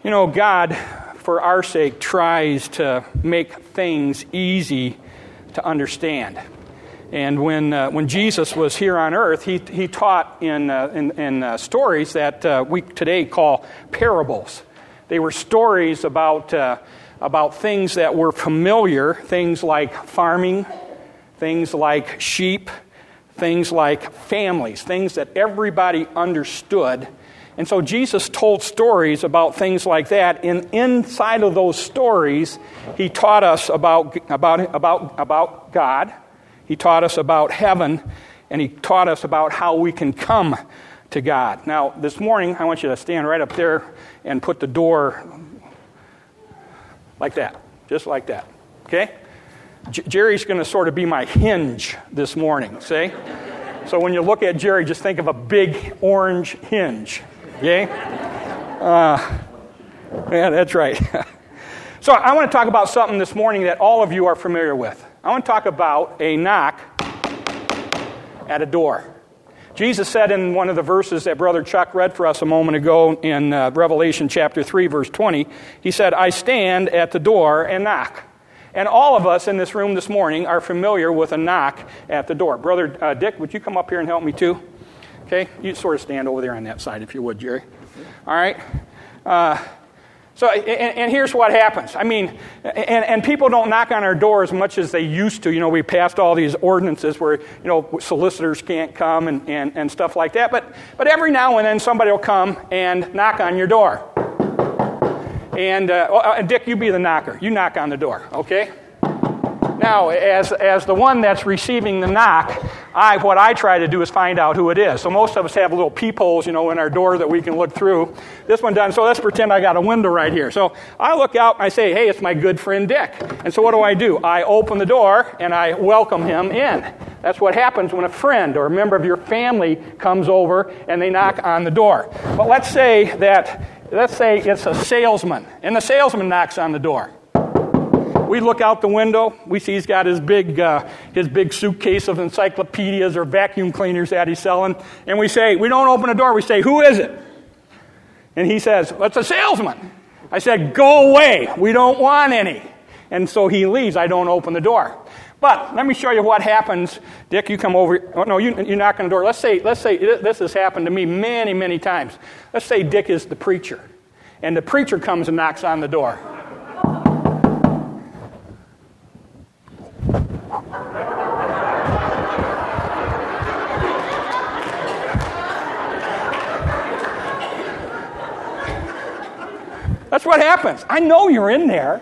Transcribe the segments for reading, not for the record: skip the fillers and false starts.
You know, God, for our sake, tries to make things easy to understand. And when Jesus was here on earth, he taught in stories that we today call parables. They were stories about things that were familiar, things like farming, things like sheep, things like families, things that everybody understood. And so Jesus told stories about things like that, and inside of those stories, he taught us about God, he taught us about heaven, and he taught us about how we can come to God. Now, this morning, I want you to stand right up there and put the door like that, just like that, okay? Jerry's going to sort of be my hinge this morning, see? So when you look at Jerry, just think of a big orange hinge. Okay? Yeah, that's right. So I want to talk about something this morning that all of you are familiar with. I want to talk about a knock at a door. Jesus said in one of the verses that Brother Chuck read for us a moment ago in Revelation chapter 3, verse 20, he said, I stand at the door and knock. And all of us in this room this morning are familiar with a knock at the door. Brother Dick, would you come up here and help me too? Okay, you sort of stand over there on that side if you would, Jerry. All right. So here's what happens. I mean, and people don't knock on our door as much as they used to. You know, we passed all these ordinances where, you know, solicitors can't come and stuff like that. But every now and then somebody will come and knock on your door. And Dick, you be the knocker. You knock on the door, okay? Now, as the one that's receiving the knock, what I try to do is find out who it is. So most of us have little peepholes, you know, in our door that we can look through. This one doesn't. So let's pretend I got a window right here. So I look out and I say, hey, it's my good friend Dick. And so what do? I open the door and I welcome him in. That's what happens when a friend or a member of your family comes over and they knock on the door. But let's say it's a salesman, and the salesman knocks on the door. We look out the window. We see he's got his big suitcase of encyclopedias or vacuum cleaners that he's selling. And we don't open the door. We say, who is it? And he says, well, it's a salesman. I said, go away. We don't want any. And so he leaves. I don't open the door. But let me show you what happens. Dick, you come over. Oh, no, you knock on the door. Let's say this has happened to me many, many times. Let's say Dick is the preacher. And the preacher comes and knocks on the door. That's what happens. I know you're in there.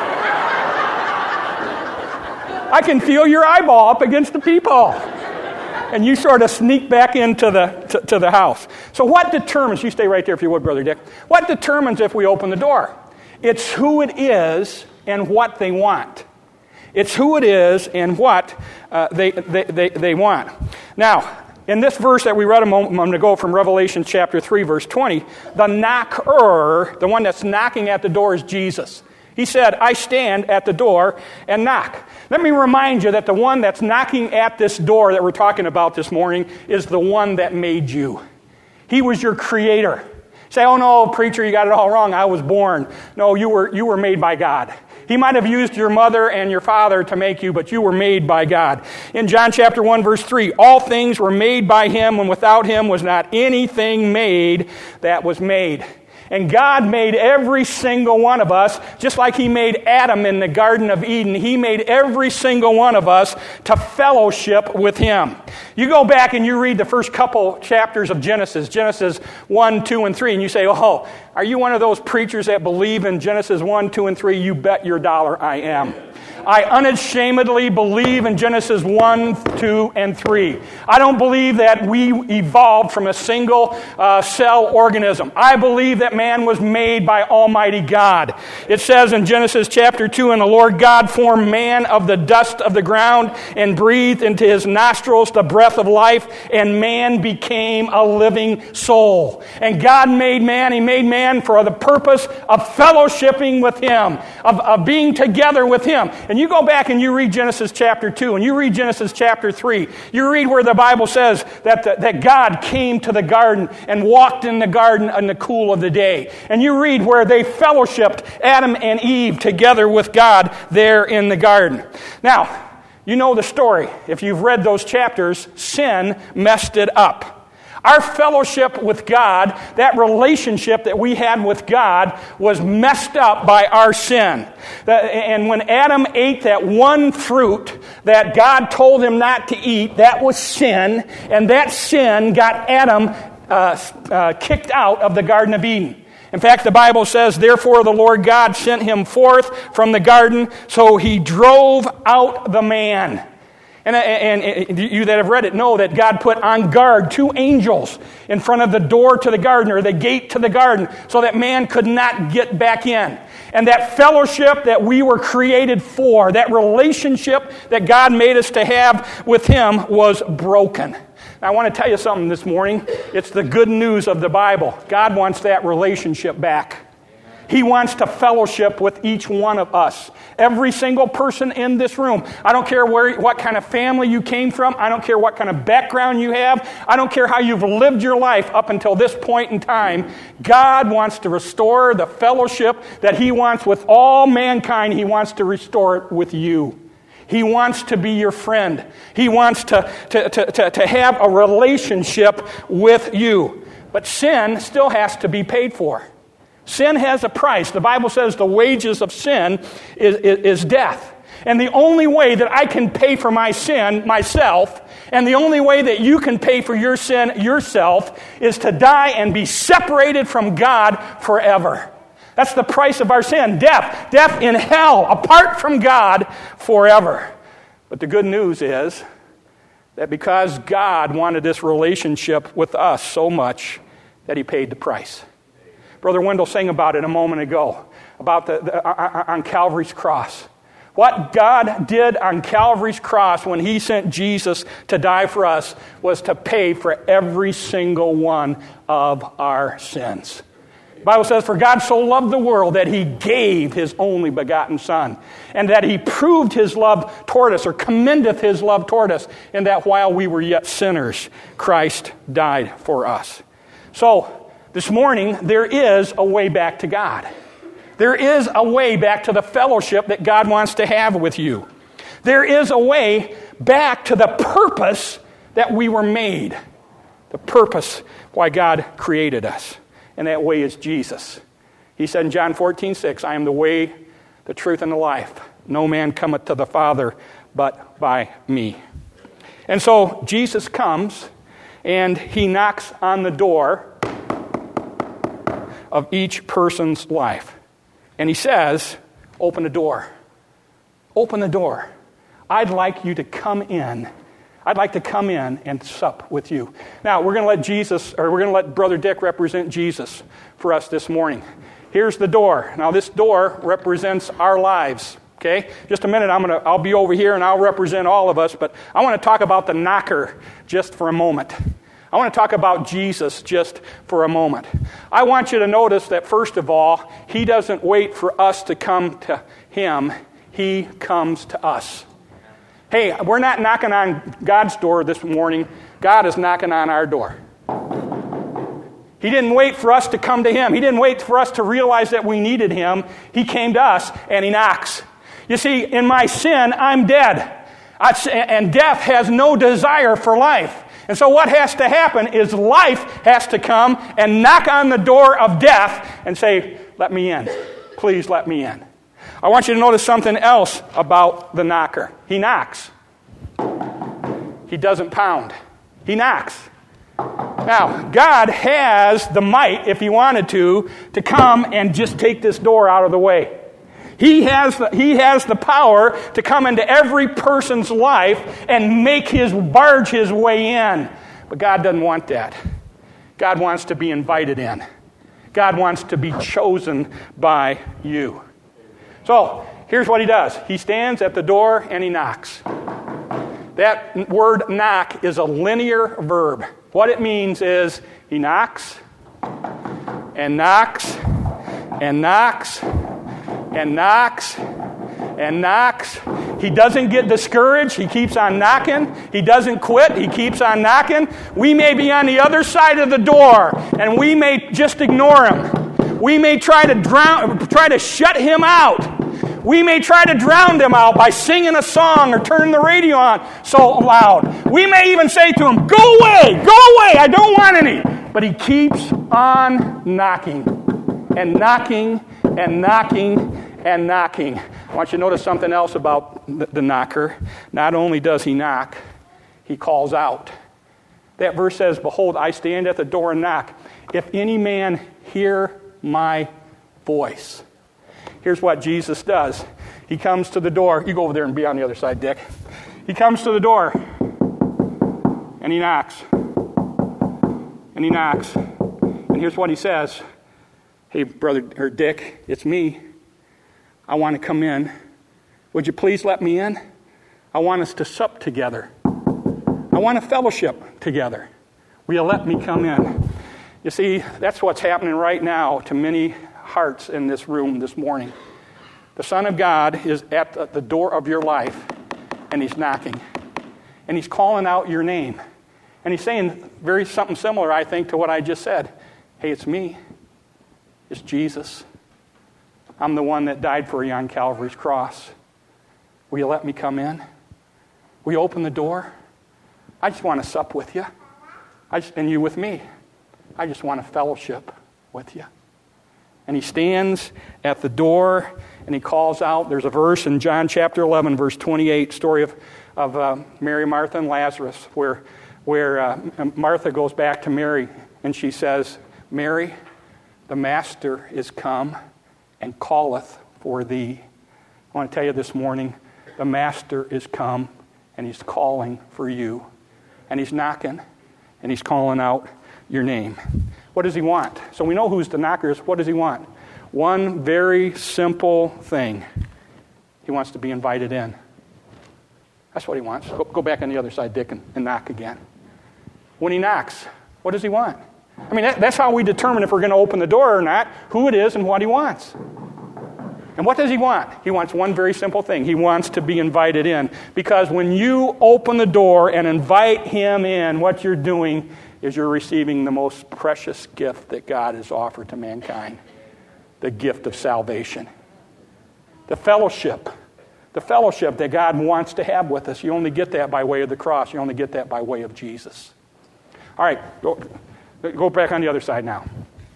I can feel your eyeball up against the peephole. And you sort of sneak back into the house. So what determines, you stay right there if you would, Brother Dick. What determines if we open the door? It's who it is and what they want. It's who it is and what they want. Now, in this verse that we read a moment ago from Revelation chapter 3, verse 20, the knocker, the one that's knocking at the door, is Jesus. He said, I stand at the door and knock. Let me remind you that the one that's knocking at this door that we're talking about this morning is the one that made you. He was your creator. Say, oh no, preacher, you got it all wrong. I was born. No, you were made by God. He might have used your mother and your father to make you, but you were made by God. In John chapter 1, verse 3, all things were made by him, and without him was not anything made that was made. And God made every single one of us, just like he made Adam in the Garden of Eden. He made every single one of us to fellowship with him. You go back and you read the first couple chapters of Genesis 1, 2, and 3, and you say, oh, are you one of those preachers that believe in Genesis 1, 2, and 3? You bet your dollar I am. I unashamedly believe in Genesis 1, 2, and 3. I don't believe that we evolved from a single cell organism. I believe that man was made by Almighty God. It says in Genesis chapter 2, and the Lord God formed man of the dust of the ground and breathed into his nostrils the breath of life, and man became a living soul. And God made man, he made man for the purpose of fellowshipping with him, of being together with him. And you go back and you read Genesis chapter 2 and you read Genesis chapter 3. You read where the Bible says that God came to the garden and walked in the garden in the cool of the day. And you read where they fellowshiped, Adam and Eve, together with God there in the garden. Now, you know the story. If you've read those chapters, sin messed it up. Our fellowship with God, that relationship that we had with God, was messed up by our sin. And when Adam ate that one fruit that God told him not to eat, that was sin. And that sin got Adam kicked out of the Garden of Eden. In fact, the Bible says, therefore the Lord God sent him forth from the garden, so he drove out the man. And you that have read it know that God put on guard 2 angels in front of the door to the garden, or the gate to the garden, so that man could not get back in. And that fellowship that we were created for, that relationship that God made us to have with him, was broken. I want to tell you something this morning. It's the good news of the Bible. God wants that relationship back. He wants to fellowship with each one of us. Every single person in this room. I don't care what kind of family you came from. I don't care what kind of background you have. I don't care how you've lived your life up until this point in time. God wants to restore the fellowship that he wants with all mankind. He wants to restore it with you. He wants to be your friend. He wants to have a relationship with you. But sin still has to be paid for. Sin has a price. The Bible says the wages of sin is death. And the only way that I can pay for my sin myself, and the only way that you can pay for your sin yourself, is to die and be separated from God forever. That's the price of our sin. Death. Death in hell, apart from God forever. But the good news is that because God wanted this relationship with us so much, that he paid the price. Brother Wendell sang about it a moment ago, about on Calvary's cross. What God did on Calvary's cross when he sent Jesus to die for us was to pay for every single one of our sins. The Bible says, for God so loved the world that he gave his only begotten Son, and that he proved his love toward us, or commendeth his love toward us, in that while we were yet sinners, Christ died for us. So, this morning, there is a way back to God. There is a way back to the fellowship that God wants to have with you. There is a way back to the purpose that we were made. The purpose why God created us. And that way is Jesus. He said in John 14:6, I am the way, the truth, and the life. No man cometh to the Father but by me. And so Jesus comes and he knocks on the door of each person's life. And he says, open the door. Open the door. I'd like you to come in. I'd like to come in and sup with you. Now, we're going to let Brother Dick represent Jesus for us this morning. Here's the door. Now, this door represents our lives. Okay? Just a minute, I'll be over here and I'll represent all of us, but I want to talk about the knocker just for a moment. I want to talk about Jesus just for a moment. I want you to notice that, first of all, he doesn't wait for us to come to him. He comes to us. Hey, we're not knocking on God's door this morning. God is knocking on our door. He didn't wait for us to come to him. He didn't wait for us to realize that we needed him. He came to us, and he knocks. You see, in my sin, I'm dead. And death has no desire for life. And so what has to happen is life has to come and knock on the door of death and say, let me in. Please let me in. I want you to notice something else about the knocker. He knocks. He doesn't pound. He knocks. Now, God has the might, if he wanted to come and just take this door out of the way. He has the power to come into every person's life and barge his way in. But God doesn't want that. God wants to be invited in. God wants to be chosen by you. So, here's what he does. He stands at the door and he knocks. That word knock is a linear verb. What it means is he knocks and knocks and knocks and knocks and knocks. He doesn't get discouraged. He keeps on knocking. He doesn't quit. He keeps on knocking. We may be on the other side of the door, and we may just ignore him. We may try to shut him out. We may try to drown him out by singing a song or turning the radio on so loud. We may even say to him, "Go away, I don't want any." But he keeps on knocking and knocking and knocking and knocking. I want you to notice something else about the knocker. Not only does he knock, he calls out. That verse says, "Behold, I stand at the door and knock. If any man hear my voice." Here's what Jesus does. He comes to the door. You go over there and be on the other side, Dick. He comes to the door, and he knocks. And he knocks. And here's what he says. "Hey, brother, or Dick, it's me. I want to come in. Would you please let me in? I want us to sup together. I want to fellowship together. Will you let me come in?" You see, that's what's happening right now to many hearts in this room this morning. The Son of God is at the door of your life, and he's knocking. And he's calling out your name. And he's saying something similar, I think, to what I just said. "Hey, it's me. It's Jesus. I'm the one that died for you on Calvary's cross. Will you let me come in? Will you open the door? I just want to sup with you. And you with me. I just want to fellowship with you." And he stands at the door and he calls out. There's a verse in John chapter 11, verse 28, story of Mary, Martha, and Lazarus, where Martha goes back to Mary and she says, "Mary, the Master is come and calleth for thee." I want to tell you this morning, the Master is come and he's calling for you. And he's knocking and he's calling out your name. What does he want? So we know who's the knocker is. What does he want? One very simple thing. He wants to be invited in. That's what he wants. Go back on the other side, Dick, and knock again. When he knocks, what does he want? I mean, that's how we determine if we're going to open the door or not, who it is and what he wants. And what does he want? He wants one very simple thing. He wants to be invited in. Because when you open the door and invite him in, what you're doing is you're receiving the most precious gift that God has offered to mankind. The gift of salvation. The fellowship that God wants to have with us. You only get that by way of the cross. You only get that by way of Jesus. All right, go back on the other side now.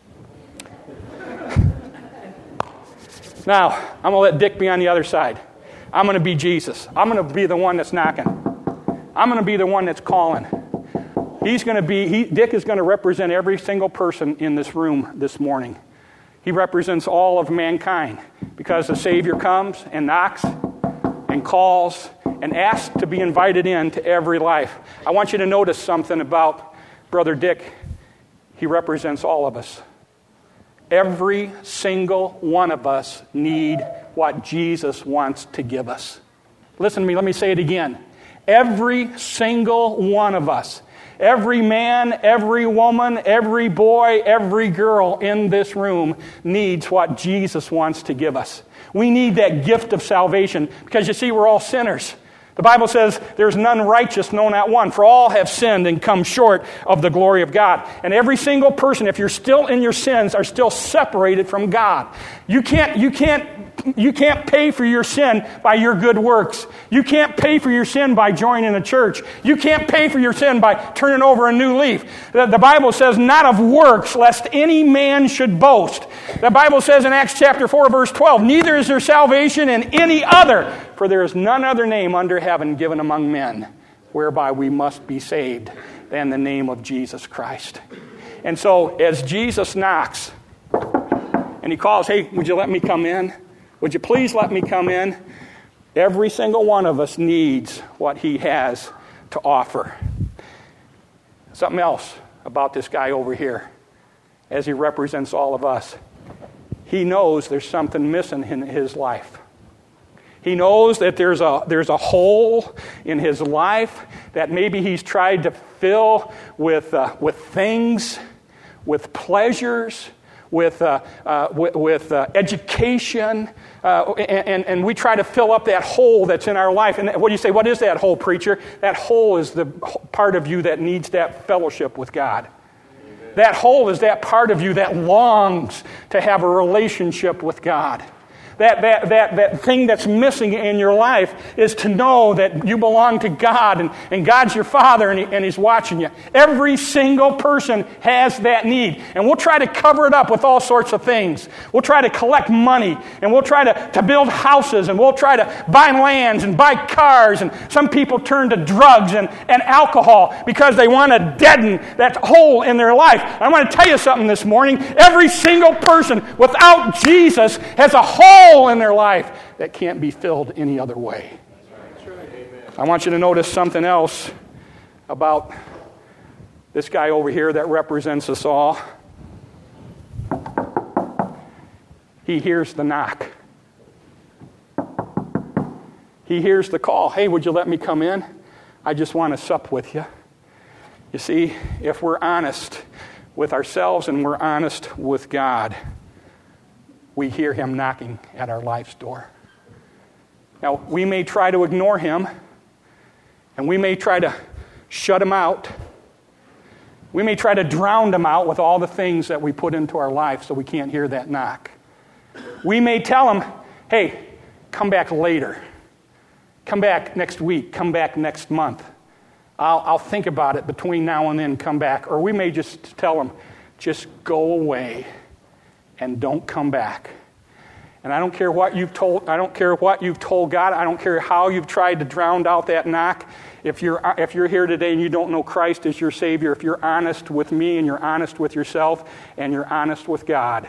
Now, I'm going to let Dick be on the other side. I'm going to be Jesus. I'm going to be the one that's knocking. I'm going to be the one that's calling. Dick is going to represent every single person in this room this morning. He represents all of mankind because the Savior comes and knocks and calls and asks to be invited into every life. I want you to notice something about Brother Dick. He represents all of us. Every single one of us need what Jesus wants to give us. Listen to me, let me say it again. Every single one of us, every man, every woman, every boy, every girl in this room needs what Jesus wants to give us. We need that gift of salvation because you see, we're all sinners. The Bible says there's none righteous, no, not one. For all have sinned and come short of the glory of God. And every single person, if you're still in your sins, are still separated from God. You can't pay for your sin by your good works. You can't pay for your sin by joining a church. You can't pay for your sin by turning over a new leaf. The Bible says, not of works, lest any man should boast. The Bible says in Acts chapter 4, verse 12, neither is there salvation in any other, for there is none other name under heaven given among men, whereby we must be saved, than the name of Jesus Christ. And so, as Jesus knocks, and he calls, hey, would you let me come in? Would you please let me come in? Every single one of us needs what he has to offer. Something else about this guy over here, as he represents all of us. He knows there's something missing in his life. He knows that there's a hole in his life that maybe he's tried to fill with things, with pleasures, education, and we try to fill up that hole that's in our life. And what do you say? What is that hole, preacher? That hole is the part of you that needs that fellowship with God. Amen. That hole is that part of you that longs to have a relationship with God. That thing that's missing in your life is to know that you belong to God, and God's your Father, and He's watching you. Every single person has that need. And we'll try to cover it up with all sorts of things. We'll try to collect money, and we'll try to build houses, and we'll try to buy lands and buy cars, and some people turn to drugs and alcohol because they want to deaden that hole in their life. I want to tell you something this morning. Every single person without Jesus has a hole in their life that can't be filled any other way. I want you to notice something else about this guy over here that represents us all. He hears the knock. He hears the call. Hey, would you let me come in? I just want to sup with you. You see, if we're honest with ourselves and we're honest with God, we hear Him knocking at our life's door. Now, we may try to ignore Him, and we may try to shut Him out. We may try to drown Him out with all the things that we put into our life so we can't hear that knock. We may tell Him, hey, come back later. Come back next week. Come back next month. I'll think about it between now and then, come back. Or we may just tell Him, just go away and don't come back. And I don't care what you've told. I don't care what you've told God. I don't care how you've tried to drown out that knock. If you're here today and you don't know Christ as your Savior, if you're honest with me and you're honest with yourself and you're honest with God,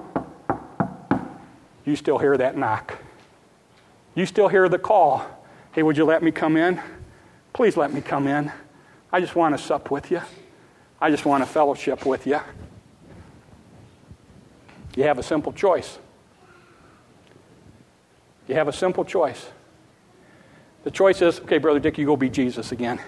you still hear that knock. You still hear the call. Hey, would you let me come in? Please let me come in. I just want to sup with you. I just want to fellowship with you. You have a simple choice. You have a simple choice. The choice is, okay, Brother Dick, you go be Jesus again.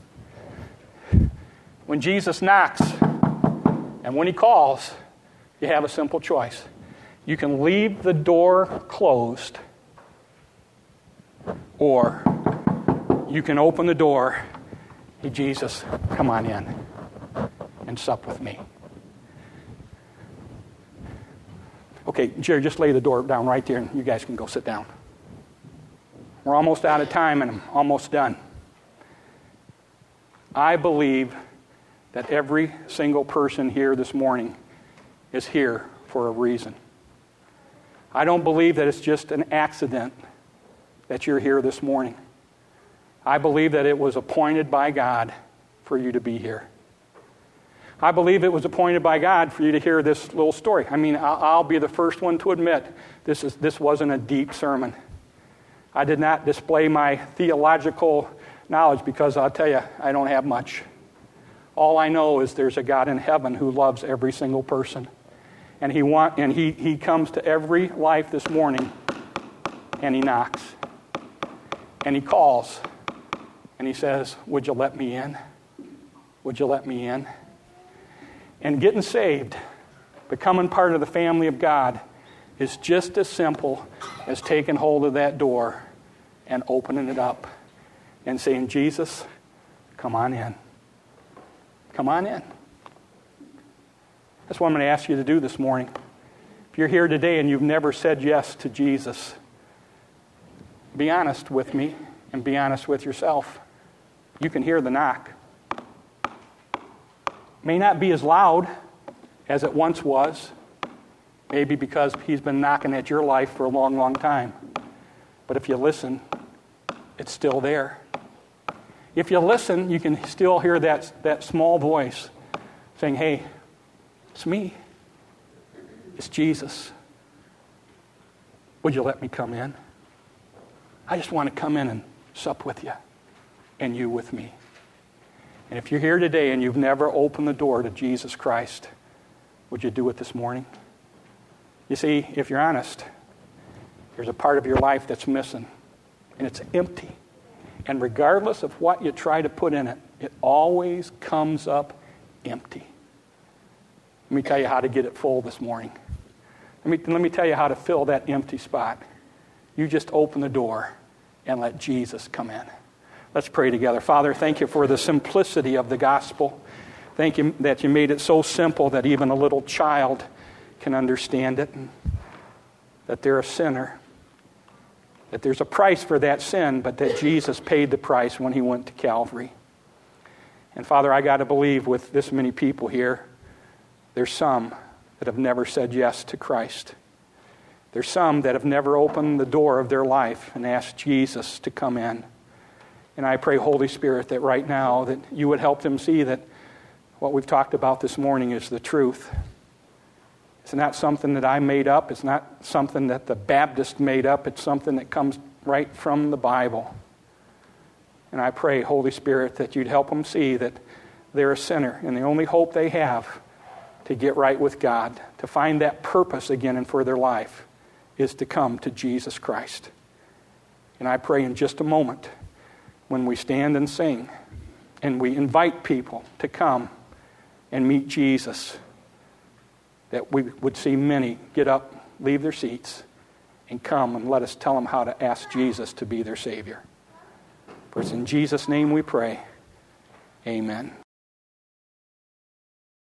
When Jesus knocks and when He calls, you have a simple choice. You can leave the door closed, or you can open the door. Hey, Jesus, come on in and sup with me. Okay, Jerry, just lay the door down right there and you guys can go sit down. We're almost out of time and I'm almost done. I believe that every single person here this morning is here for a reason. I don't believe that it's just an accident that you're here this morning. I believe that it was appointed by God for you to be here. I believe it was appointed by God for you to hear this little story. I mean, I'll be the first one to admit this wasn't a deep sermon. I did not display my theological knowledge because I'll tell you, I don't have much. All I know is there's a God in heaven who loves every single person. And he comes to every life this morning and He knocks. And He calls. And He says, would you let me in? Would you let me in? And getting saved, becoming part of the family of God, is just as simple as taking hold of that door and opening it up and saying, Jesus, come on in. Come on in. That's what I'm going to ask you to do this morning. If you're here today and you've never said yes to Jesus, be honest with me and be honest with yourself. You can hear the knock. May not be as loud as it once was, maybe because He's been knocking at your life for a long, long time. But if you listen, it's still there. If you listen, you can still hear that small voice saying, hey, it's me. It's Jesus. Would you let me come in? I just want to come in and sup with you and you with me. And if you're here today and you've never opened the door to Jesus Christ, would you do it this morning? You see, if you're honest, there's a part of your life that's missing, and it's empty. And regardless of what you try to put in it, it always comes up empty. Let me tell you how to get it full this morning. Let me tell you how to fill that empty spot. You just open the door and let Jesus come in. Let's pray together. Father, thank you for the simplicity of the gospel. Thank you that you made it so simple that even a little child can understand it. And that they're a sinner. That there's a price for that sin, but that Jesus paid the price when he went to Calvary. And Father, I got to believe with this many people here, there's some that have never said yes to Christ. There's some that have never opened the door of their life and asked Jesus to come in. And I pray, Holy Spirit, that right now that you would help them see that what we've talked about this morning is the truth. It's not something that I made up. It's not something that the Baptist made up. It's something that comes right from the Bible. And I pray, Holy Spirit, that you'd help them see that they're a sinner and the only hope they have to get right with God, to find that purpose again and for their life, is to come to Jesus Christ. And I pray in just a moment, when we stand and sing, and we invite people to come and meet Jesus, that we would see many get up, leave their seats, and come and let us tell them how to ask Jesus to be their Savior. For it's in Jesus' name we pray. Amen.